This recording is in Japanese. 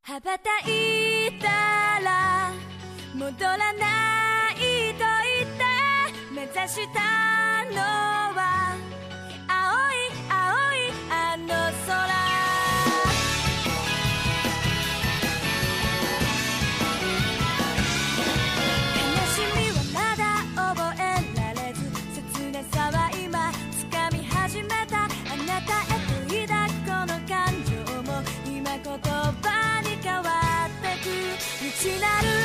羽ばたいたら戻らないと言って目指したのは青い青いあの空。悲しみはまだ覚えられず、切なさは今掴み始めた。あなたへと抱くこの感情も今言葉に変わってく。内なる